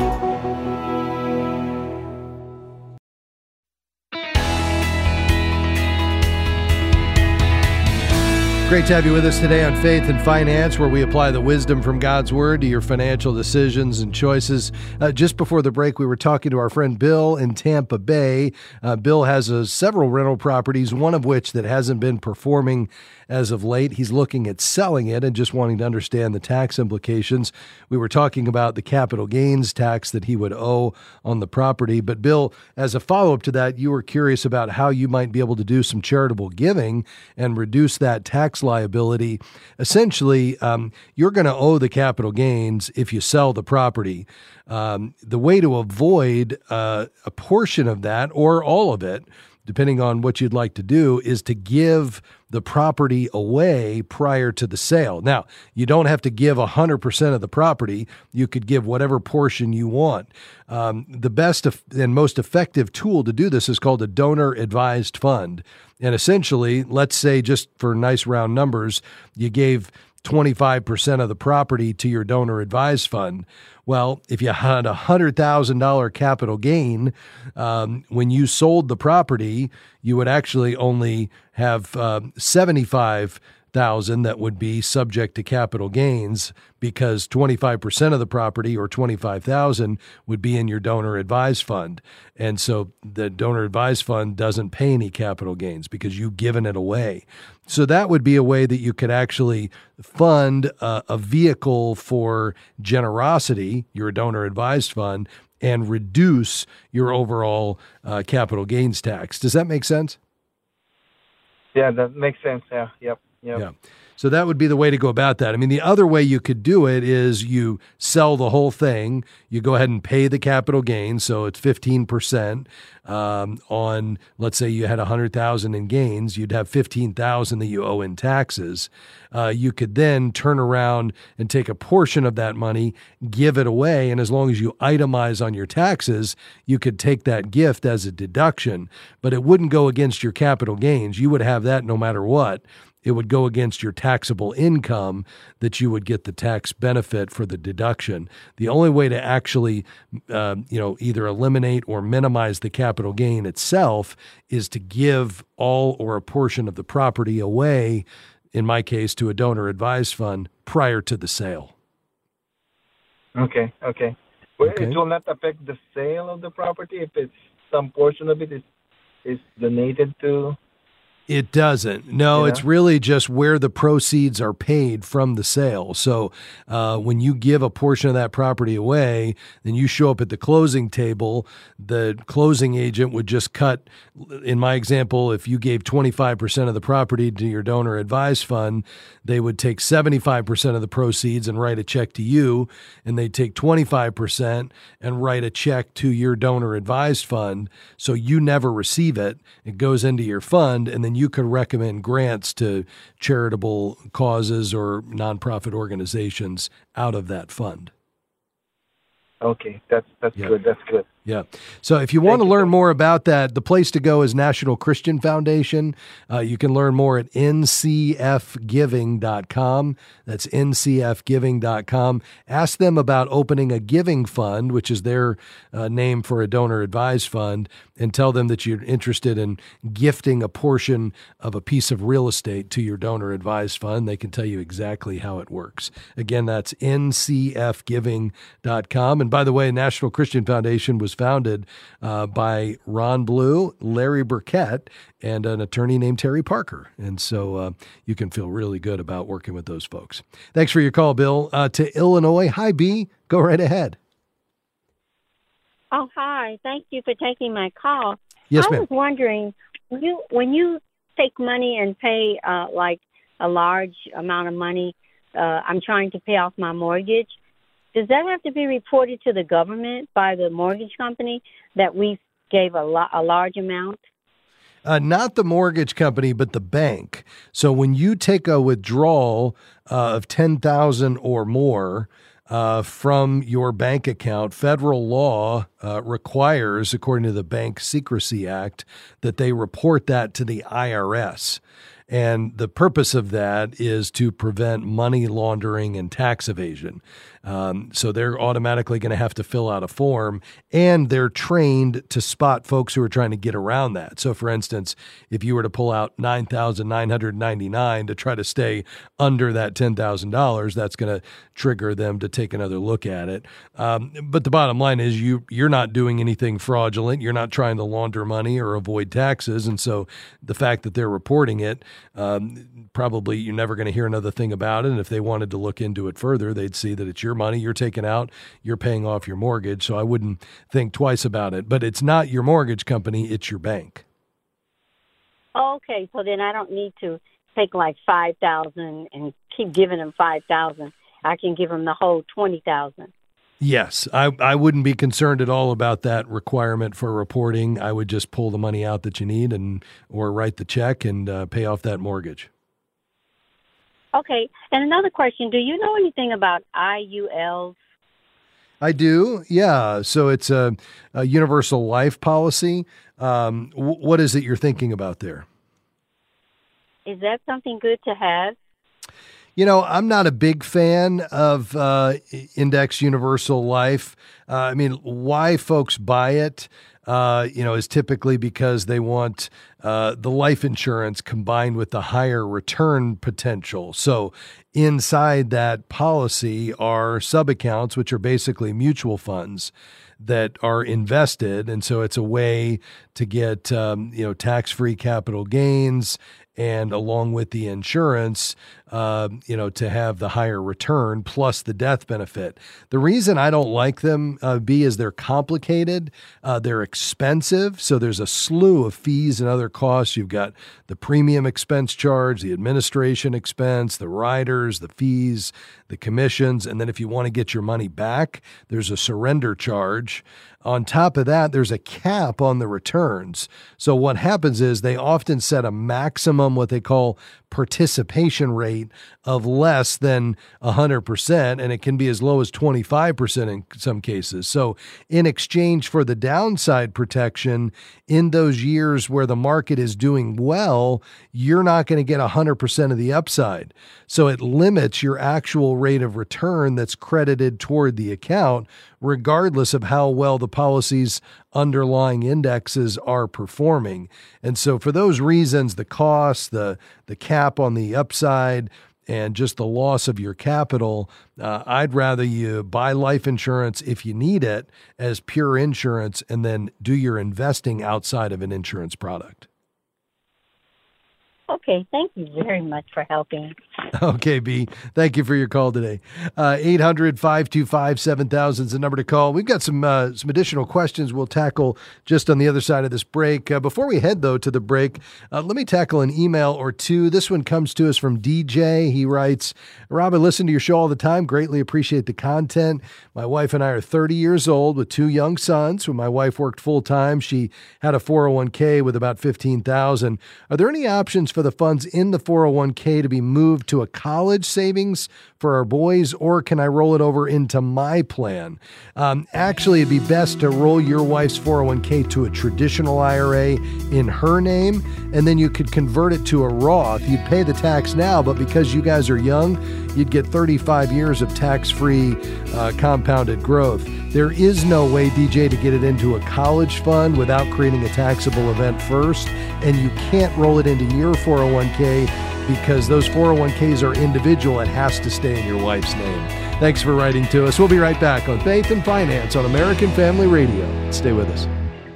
Great to have you with us today on Faith and Finance, where we apply the wisdom from God's Word to your financial decisions and choices. Uh, just before the break, we were talking to our friend Bill in Tampa Bay. Uh, Bill has uh, several rental properties, one of which that hasn't been performing as of late. He's looking at selling it and just wanting to understand the tax implications. We were talking about the capital gains tax that he would owe on the property. But Bill, as a follow-up to that, you were curious about how you might be able to do some charitable giving and reduce that tax liability. Essentially, um, you're going to owe the capital gains if you sell the property. Um, the way to avoid uh, a portion of that or all of it, depending on what you'd like to do, is to give the property away prior to the sale. Now, you don't have to give one hundred percent of the property. You could give whatever portion you want. Um, the best and most effective tool to do this is called a donor-advised fund. And essentially, let's say, just for nice round numbers, you gave twenty-five percent of the property to your donor-advised fund. Well, if you had a one hundred thousand dollars capital gain, um, when you sold the property, you would actually only have uh, seventy-five thousand dollars that would be subject to capital gains, because twenty-five percent of the property, or twenty-five thousand dollars, would be in your donor advised fund. And so the donor advised fund doesn't pay any capital gains because you've given it away. So that would be a way that you could actually fund uh, a vehicle for generosity, your donor advised fund, and reduce your overall uh, capital gains tax. Does that make sense? Yeah, that makes sense. Yeah, yep, yep. Yeah. So that would be the way to go about that. I mean, the other way you could do it is you sell the whole thing. You go ahead and pay the capital gain, so it's fifteen percent um, on, let's say you had one hundred thousand dollars in gains, you'd have fifteen thousand dollars that you owe in taxes. Uh, you could then turn around and take a portion of that money, give it away, and as long as you itemize on your taxes, you could take that gift as a deduction, but it wouldn't go against your capital gains. You would have that no matter what. It would go against your taxable income that you would get the tax benefit for the deduction. The only way to actually, uh, you know, either eliminate or minimize the capital gain itself is to give all or a portion of the property away, in my case, to a donor advised fund prior to the sale. Okay, okay. Well, Okay. it will not affect the sale of the property if it's some portion of it is is donated to. It doesn't. No, Yeah. it's really just where the proceeds are paid from the sale. So uh, when you give a portion of that property away, then you show up at the closing table, the closing agent would just cut, in my example, if you gave twenty-five percent of the property to your donor advised fund, they would take seventy-five percent of the proceeds and write a check to you, and they'd take twenty-five percent and write a check to your donor advised fund. So you never receive it. It goes into your fund, and then and you could recommend grants to charitable causes or nonprofit organizations out of that fund. Okay, that's that's Yeah. good. That's good. Yeah. So if you want to learn more about that, the place to go is National Christian Foundation. Uh, you can learn more at N C F giving dot com. That's N C F giving dot com. Ask them about opening a giving fund, which is their uh, name for a donor advised fund, and tell them that you're interested in gifting a portion of a piece of real estate to your donor advised fund. They can tell you exactly how it works. Again, that's N C F giving dot com. And by the way, National Christian Foundation was founded uh, by Ron Blue, Larry Burkett, and an attorney named Terry Parker. And so uh, you can feel really good about working with those folks. Thanks for your call, Bill. Uh, to Illinois. Hi, B. Go right ahead. Oh, hi. Thank you for taking my call. Yes, I ma'am. was wondering, when you, when you take money and pay uh, like a large amount of money, uh, I'm trying to pay off my mortgage, does that have to be reported to the government by the mortgage company that we gave a, lo- a large amount? Uh, not the mortgage company, but the bank. So when you take a withdrawal uh, of ten thousand dollars or more uh, from your bank account, federal law uh, requires, according to the Bank Secrecy Act, that they report that to the I R S. And the purpose of that is to prevent money laundering and tax evasion. Um, so they're automatically going to have to fill out a form, and they're trained to spot folks who are trying to get around that. So, for instance, if you were to pull out nine thousand nine hundred ninety-nine dollars to try to stay under that ten thousand dollars, that's going to trigger them to take another look at it. Um, but the bottom line is you, you're not doing anything fraudulent. You're not trying to launder money or avoid taxes. And so the fact that they're reporting it, um, probably you're never going to hear another thing about it. And if they wanted to look into it further, they'd see that it's your money you're taking out, you're paying off your mortgage. So I wouldn't think twice about it. But it's not your mortgage company, it's your bank. Okay, so then I don't need to take like five thousand dollars and keep giving them five thousand dollars. I can give them the whole twenty thousand dollars. Yes, I, I wouldn't be concerned at all about that requirement for reporting. I would just pull the money out that you need and or write the check and uh, pay off that mortgage. Okay, and another question, do you know anything about I U Ls? I do, yeah. So it's a, a universal life policy. Um, w- what is it you're thinking about there? Is that something good to have? You know, I'm not a big fan of uh, Index Universal Life. Uh, I mean, why folks buy it, uh, you know, is typically because they want uh, the life insurance combined with the higher return potential. So inside that policy are sub-accounts, which are basically mutual funds that are invested. And so it's a way to get, um, you know, tax-free capital gains, and along with the insurance, uh, you know, to have the higher return plus the death benefit. The reason I don't like them, uh, B, is they're complicated. Uh, they're expensive. So there's a slew of fees and other costs. You've got the premium expense charge, the administration expense, the riders, the fees, the commissions. And then if you want to get your money back, there's a surrender charge. On top of that, there's a cap on the returns. So what happens is they often set a maximum, what they call participation rate of less than one hundred percent, and it can be as low as twenty-five percent in some cases. So in exchange for the downside protection, in those years where the market is doing well, you're not going to get one hundred percent of the upside. So it limits your actual rate of return that's credited toward the account, regardless of how well the policy's underlying indexes are performing. And so for those reasons, the cost, the the cap on the upside, and just the loss of your capital, uh, I'd rather you buy life insurance if you need it as pure insurance and then do your investing outside of an insurance product. Okay, thank you very much for helping. Okay, B. Thank you for your call today. Uh, eight hundred, five two five, seven thousand is the number to call. We've got some uh, some additional questions we'll tackle just on the other side of this break. Uh, before we head, though, to the break, uh, let me tackle an email or two. This one comes to us from D J. He writes, Rob, I listen to your show all the time. Greatly appreciate the content. My wife and I are thirty years old with two young sons. When my wife worked full-time, she had a four oh one k with about fifteen thousand dollars. Are there any options for the funds in the four oh one k to be moved to a college savings for our boys, or can I roll it over into my plan? Um, actually, it'd be best to roll your wife's four oh one k to a traditional I R A in her name, and then you could convert it to a Roth. You'd pay the tax now, but because you guys are young, you'd get thirty-five years of tax-free uh, compounded growth. There is no way, D J, to get it into a college fund without creating a taxable event first, and you can't roll it into your four oh one k because those four oh one k's are individual and has to stay in your wife's name. Thanks for writing to us. We'll be right back on Faith and Finance on American Family Radio. Stay with us.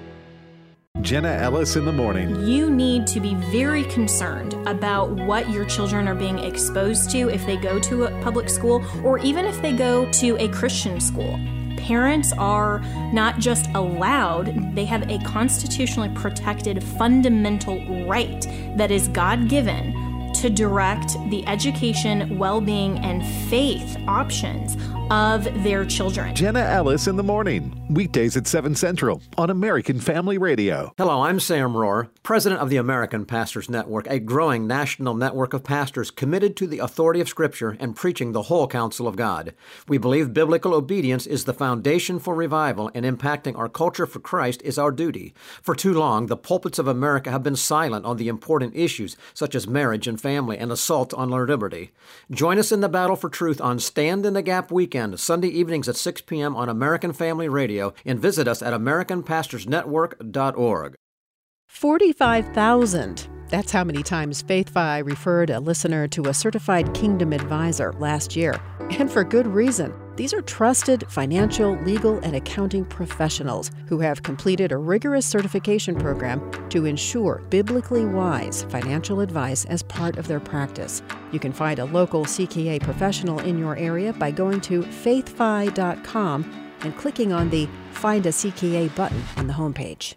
Jenna Ellis in the morning. You need to be very concerned about what your children are being exposed to if they go to a public school or even if they go to a Christian school. Parents are not just allowed, they have a constitutionally protected fundamental right that is God-given to direct the education, well-being, and faith options of their children. Jenna Ellis in the morning, weekdays at seven Central on American Family Radio. Hello, I'm Sam Rohr, president of the American Pastors Network, a growing national network of pastors committed to the authority of Scripture and preaching the whole counsel of God. We believe biblical obedience is the foundation for revival, and impacting our culture for Christ is our duty. For too long, the pulpits of America have been silent on the important issues such as marriage and family and assault on our liberty. Join us in the battle for truth on Stand in the Gap weekend, Sunday evenings at six p.m. on American Family Radio, and visit us at american pastors network dot org. forty-five thousand. That's how many times FaithFi referred a listener to a certified Kingdom advisor last year. And for good reason. These are trusted financial, legal, and accounting professionals who have completed a rigorous certification program to ensure biblically wise financial advice as part of their practice. You can find a local C K A professional in your area by going to faith fi dot com and clicking on the Find a C K A button on the homepage.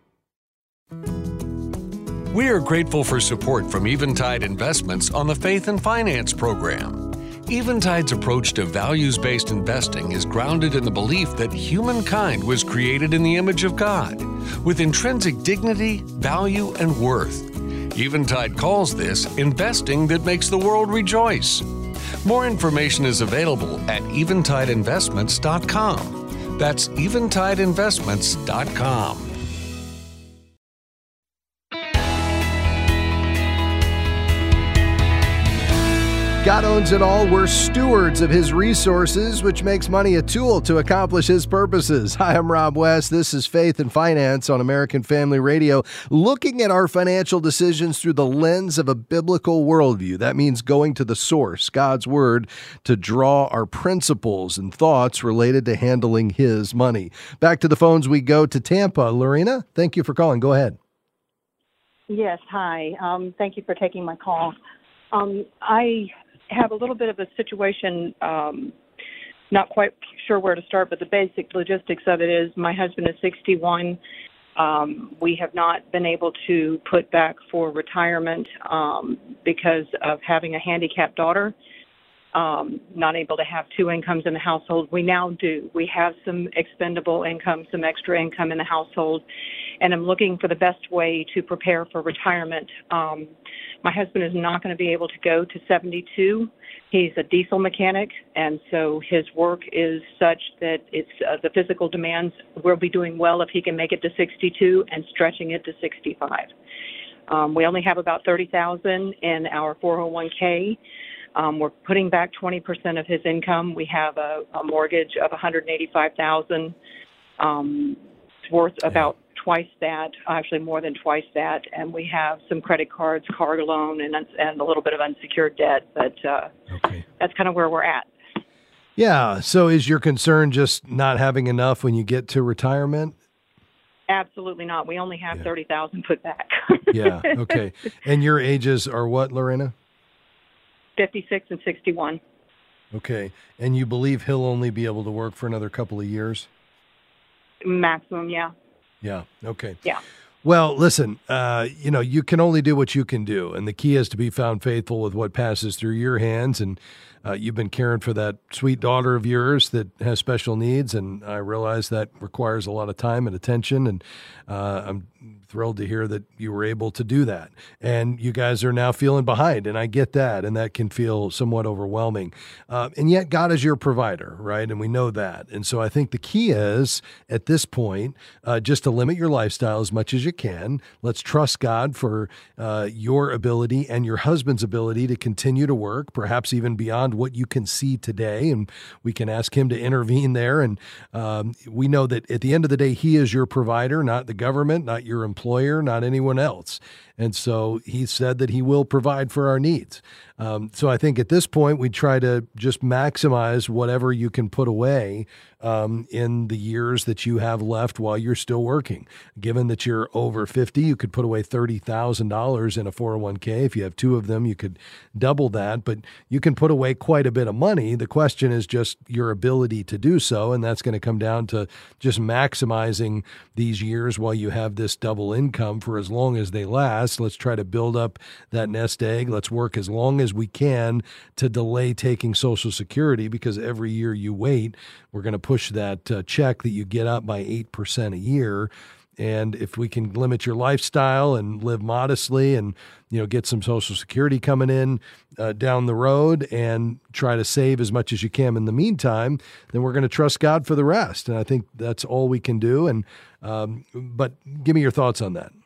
We are grateful for support from Eventide Investments on the Faith and Finance program. Eventide's approach to values-based investing is grounded in the belief that humankind was created in the image of God, with intrinsic dignity, value, and worth. Eventide calls this investing that makes the world rejoice. More information is available at eventide investments dot com. That's eventide investments dot com. God owns it all. We're stewards of His resources, which makes money a tool to accomplish His purposes. Hi, I'm Rob West. This is Faith and Finance on American Family Radio, looking at our financial decisions through the lens of a biblical worldview. That means going to the source, God's Word, to draw our principles and thoughts related to handling His money. Back to the phones we go to Tampa. Lorena, thank you for calling. Go ahead. Yes, hi. Um, thank you for taking my call. Um, I have a little bit of a situation, um, not quite sure where to start, but the basic logistics of it is my husband is sixty-one. Um, we have not been able to put back for retirement um, because of having a handicapped daughter, um, not able to have two incomes in the household. We now do. We have some expendable income, some extra income in the household, and I'm looking for the best way to prepare for retirement. Um, My husband is not going to be able to go to seventy-two. He's a diesel mechanic, and so his work is such that it's uh, the physical demands will be doing well if he can make it to sixty-two and stretching it to sixty-five. Um, we only have about thirty thousand dollars in our four oh one k. Um, we're putting back twenty percent of his income. We have a, a mortgage of one hundred eighty-five thousand dollars. Um, it's worth about twice that, actually more than twice that, and we have some credit cards, car loan, and and a little bit of unsecured debt, but uh, okay. That's kind of where we're at. Yeah, so is your concern just not having enough when you get to retirement? Absolutely not. We only have Yeah. thirty thousand put back. Yeah, okay. And your ages are what, Lorena? fifty-six and sixty-one. Okay. And you believe he'll only be able to work for another couple of years? Maximum, yeah. Yeah, okay. Yeah. Well, listen, uh, you know, you can only do what you can do, and the key is to be found faithful with what passes through your hands. And uh, you've been caring for that sweet daughter of yours that has special needs, and I realize that requires a lot of time and attention, and uh, I'm thrilled to hear that you were able to do that. And you guys are now feeling behind, and I get that, and that can feel somewhat overwhelming. Uh, and yet God is your provider, right? And we know that. And so I think the key is, at this point, uh, just to limit your lifestyle as much as you can. Let's trust God for uh, your ability and your husband's ability to continue to work, perhaps even beyond what you can see today. And we can ask him to intervene there. And um, we know that at the end of the day, he is your provider, not the government, not your employer, not anyone else. And so he said that he will provide for our needs. Um, so I think at this point, we try to just maximize whatever you can put away um, in the years that you have left while you're still working. Given that you're over fifty, you could put away thirty thousand dollars in a four oh one k. If you have two of them, you could double that, but you can put away quite a bit of money. The question is just your ability to do so, and that's going to come down to just maximizing these years while you have this double income for as long as they last. Let's try to build up that nest egg. Let's work as long as we can to delay taking Social Security, because every year you wait, we're going to push that uh, check that you get up by eight percent a year. And if we can limit your lifestyle and live modestly and, you know, get some Social Security coming in uh, down the road and try to save as much as you can in the meantime, then we're going to trust God for the rest. And I think that's all we can do. And um, but give me your thoughts on that.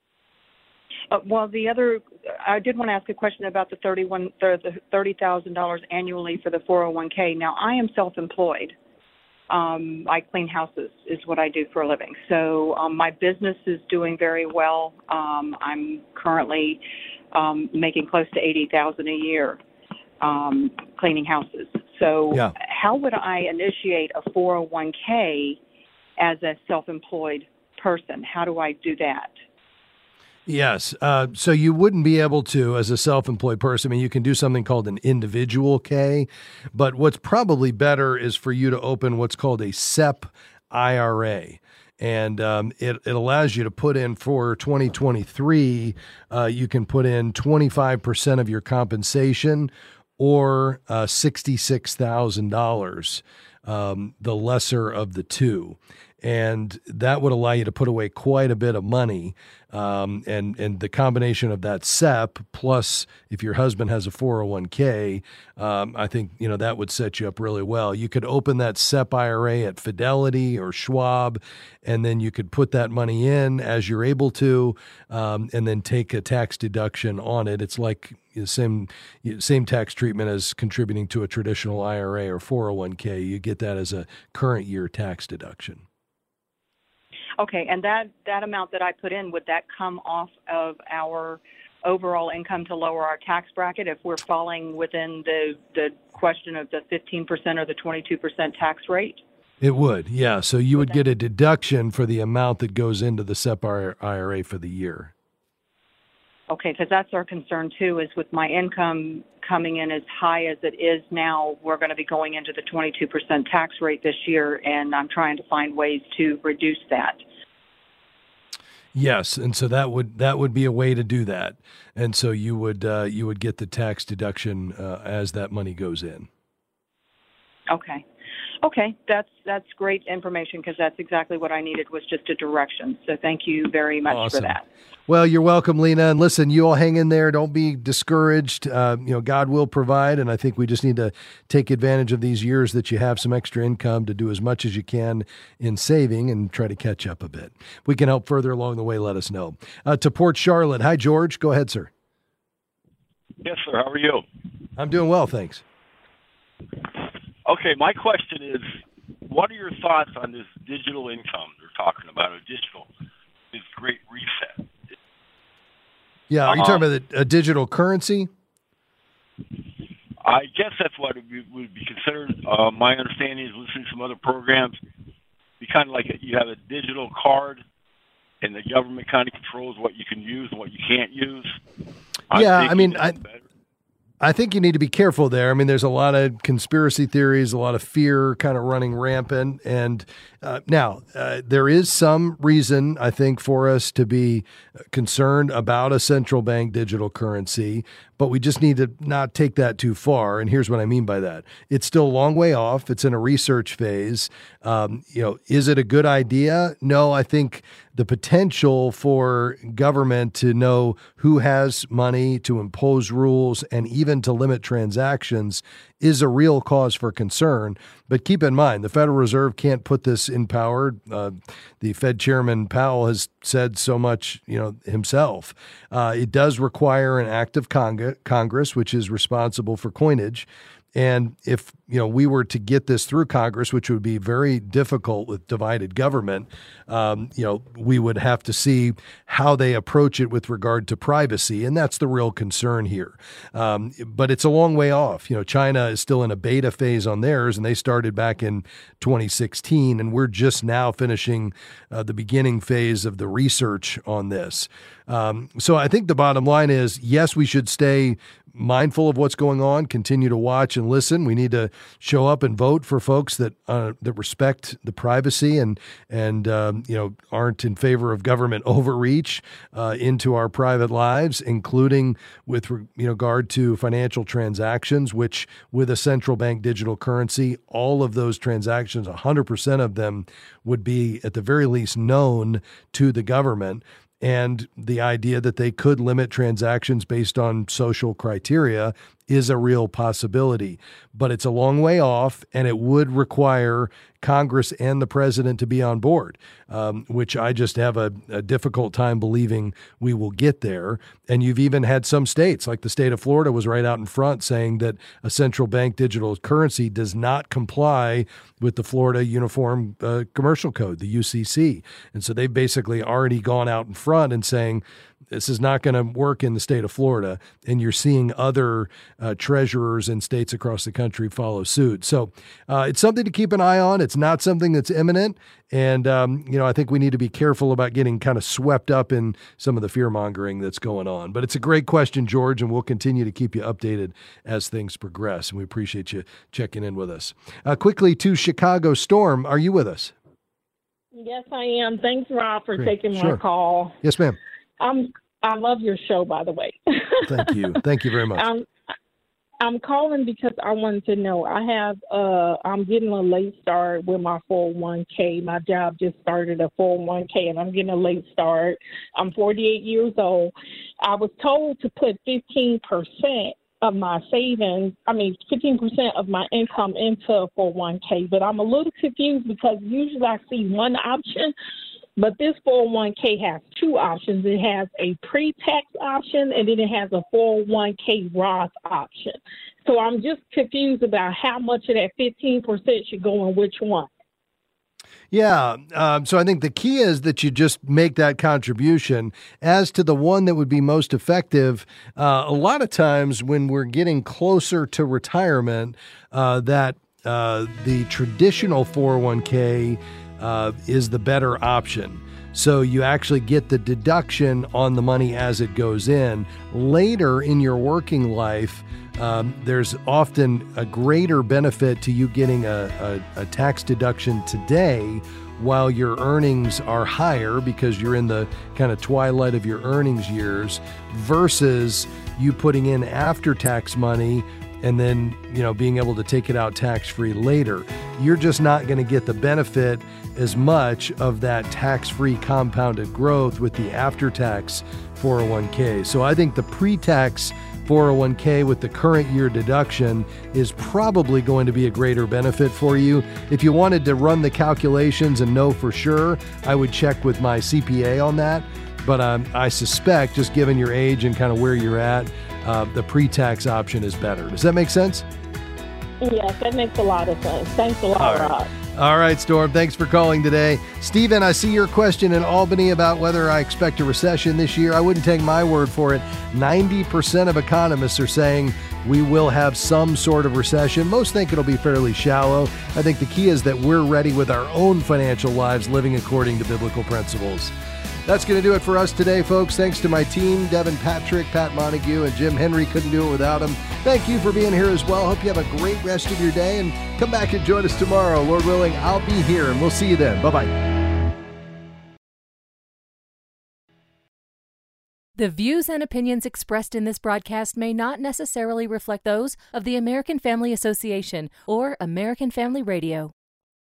Uh, well, the other, I did want to ask a question about the thirty-one, the thirty thousand dollars annually for the four oh one k. Now, I am self-employed. Um, I clean houses is what I do for a living. So um, my business is doing very well. Um, I'm currently um, making close to eighty thousand dollars a year um, cleaning houses. So yeah. How would I initiate a four oh one k as a self-employed person? How do I do that? Yes. Uh, so you wouldn't be able to, as a self-employed person, I mean, you can do something called an individual K, but what's probably better is for you to open what's called a S E P I R A. And um, it, it allows you to put in for twenty twenty-three, uh, you can put in twenty-five percent of your compensation or uh, sixty-six thousand dollars, um, the lesser of the two. And that would allow you to put away quite a bit of money. Um, and, and the combination of that S E P plus if your husband has a four oh one k, um, I think, you know, that would set you up really well. You could open that S E P I R A at Fidelity or Schwab, and then you could put that money in as you're able to, um, and then take a tax deduction on it. It's like the same, same tax treatment as contributing to a traditional I R A or four oh one k. You get that as a current year tax deduction. Okay, and that, that amount that I put in, would that come off of our overall income to lower our tax bracket if we're falling within the, the question of the fifteen percent or the twenty-two percent tax rate? It would, yeah. So you would get a deduction for the amount that goes into the S E P I R A for the year. Okay, because that's our concern too, is with my income coming in as high as it is now, we're going to be going into the twenty-two percent tax rate this year, and I'm trying to find ways to reduce that. Yes, and so that would that would be a way to do that, and so you would uh, you would get the tax deduction uh, as that money goes in. Okay. Okay, that's that's great information, because that's exactly what I needed, was just a direction. So thank you very much Awesome. for that. Well, you're welcome, Lena. And listen, you all hang in there. Don't be discouraged. Uh, you know, God will provide, and I think we just need to take advantage of these years that you have some extra income to do as much as you can in saving and try to catch up a bit. If we can help further along the way, let us know. Uh, to Port Charlotte. Hi, George. Go ahead, sir. Yes, sir. How are you? I'm doing well, thanks. Okay, my question is, what are your thoughts on this digital income they're talking about, a digital, this great reset? Yeah, are you Uh-huh. talking about a, a digital currency? I guess that's what it would- would be considered. Uh, my understanding is listening to some other programs, be kind of like a, you have a digital card and the government kind of controls what you can use and what you can't use. I yeah, think I mean, I, better. I think you need to be careful there. I mean, there's a lot of conspiracy theories, a lot of fear kind of running rampant. And uh, now, uh, there is some reason, I think, for us to be concerned about a central bank digital currency, but we just need to not take that too far. And here's what I mean by that. It's still a long way off. It's in a research phase. Um, you know, is it a good idea? No, I think the potential for government to know who has money, to impose rules, and even to limit transactions is a real cause for concern. But keep in mind, the Federal Reserve can't put this in power. Uh, the Fed Chairman Powell has said so much, you know, himself. Uh, it does require an act of Cong- Congress, which is responsible for coinage. And if, you know, we were to get this through Congress, which would be very difficult with divided government, um, you know, we would have to see how they approach it with regard to privacy. And that's the real concern here. Um, but it's a long way off. You know, China is still in a beta phase on theirs, and they started back in twenty sixteen. And we're just now finishing uh, the beginning phase of the research on this. Um, so I think the bottom line is, yes, we should stay mindful of what's going on, continue to watch and listen. We need to show up and vote for folks that uh, that respect the privacy and and um, you know aren't in favor of government overreach uh, into our private lives, including with you know regard to financial transactions. Which with a central bank digital currency, all of those transactions, one hundred percent of them would be at the very least known to the government. And the idea that they could limit transactions based on social criteria is a real possibility. But it's a long way off, and it would require Congress and the president to be on board, um, which I just have a, a difficult time believing we will get there. And you've even had some states, like the state of Florida was right out in front saying that a central bank digital currency does not comply with the Florida Uniform uh, Commercial Code, the U C C. And so they've basically already gone out in front and saying, this is not going to work in the state of Florida. And you're seeing other uh, treasurers in states across the country follow suit. So uh, it's something to keep an eye on. It's not something that's imminent. And, um, you know, I think we need to be careful about getting kind of swept up in some of the fear mongering that's going on. But it's a great question, George, and we'll continue to keep you updated as things progress. And we appreciate you checking in with us. Uh, quickly to Chicago. Storm, are you with us? Yes, I am. Thanks, Rob, for Great. taking Sure. my call. Yes, ma'am. Um, I love your show, by the way. Thank you. Thank you very much. Um, I'm calling because I wanted to know. I have, uh, I'm getting a late start with my four oh one k. My job just started a four oh one k, and I'm getting a late start. I'm forty-eight years old. I was told to put fifteen percent of my savings, I mean, fifteen percent of my income into a four oh one k, but I'm a little confused because usually I see one option. But this four oh one k has two options. It has a pre-tax option, and then it has a four oh one k Roth option. So I'm just confused about how much of that fifteen percent should go in which one. Yeah. Um, so I think the key is that you just make that contribution. As to the one that would be most effective, uh, a lot of times when we're getting closer to retirement, uh, that uh, the traditional four oh one k Uh, is the better option. So you actually get the deduction on the money as it goes in. Later in your working life, um, there's often a greater benefit to you getting a, a, a tax deduction today while your earnings are higher because you're in the kind of twilight of your earnings years versus you putting in after-tax money and then, you know, being able to take it out tax-free later. You're just not going to get the benefit as much of that tax-free compounded growth with the after-tax four oh one k. So I think the pre-tax four oh one k with the current year deduction is probably going to be a greater benefit for you. If you wanted to run the calculations and know for sure, I would check with my C P A on that. But um, I suspect, just given your age and kind of where you're at, uh, the pre-tax option is better. Does that make sense? Yes, that makes a lot of sense. Thanks a lot, All right. Rob. All right, Storm. Thanks for calling today. Stephen, I see your question in Albany about whether I expect a recession this year. I wouldn't take my word for it. ninety percent of economists are saying we will have some sort of recession. Most think it'll be fairly shallow. I think the key is that we're ready with our own financial lives, living according to biblical principles. That's going to do it for us today, folks. Thanks to my team, Devin Patrick, Pat Montague, and Jim Henry. Couldn't do it without them. Thank you for being here as well. Hope you have a great rest of your day, and come back and join us tomorrow. Lord willing, I'll be here, and we'll see you then. Bye-bye. The views and opinions expressed in this broadcast may not necessarily reflect those of the American Family Association or American Family Radio.